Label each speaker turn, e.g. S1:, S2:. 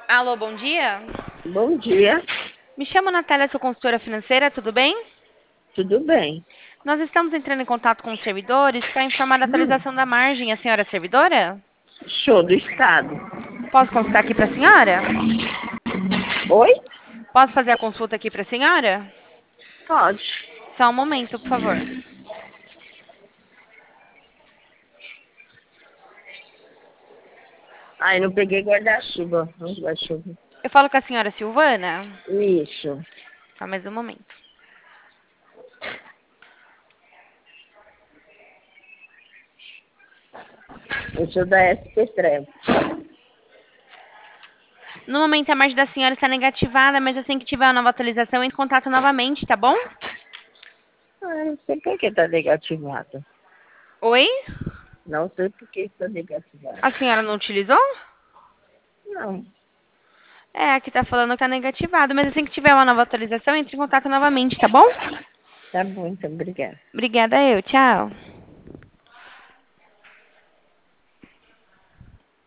S1: Alô, bom dia.
S2: Bom dia,
S1: Me chamo Natália, sou consultora financeira, tudo bem?
S2: tudo bem?
S1: Nós estamos entrando em contato com os servidores para informar da
S2: Hum,
S1: atualização da margem. A senhora é servidora?
S2: show do estado.
S1: Posso consultar aqui para a senhora?
S2: Oi?
S1: Posso fazer a consulta aqui para a senhora?
S2: Pode.
S1: Só um momento, por favor.
S2: Ai, não peguei guarda-chuva. Vamos guarda-chuva.
S1: Eu falo com a senhora Silvana?
S2: Isso.
S1: Só mais um momento.
S2: Eu sou da SP Trevo.
S1: No momento, a margem da senhora está negativada, mas assim que tiver uma nova atualização, entre em contato novamente, tá bom?
S2: Ai, não sei por que tá negativada.
S1: Oi?
S2: Não sei por que está negativada.
S1: A senhora não utilizou?
S2: Não,
S1: É, aqui tá falando que tá negativado, mas assim que tiver uma nova atualização, entre em contato novamente, tá bom?
S2: tá bom, então, obrigada.
S1: Obrigada eu, tchau.